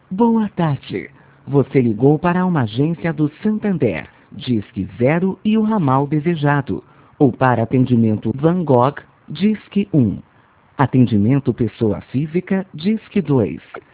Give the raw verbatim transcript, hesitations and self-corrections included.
Boa tarde. Você ligou para uma agência do Santander, Disque Zero e o ramal desejado. Ou para atendimento Van Gogh, Disque um. Atendimento pessoa física, Disque dois.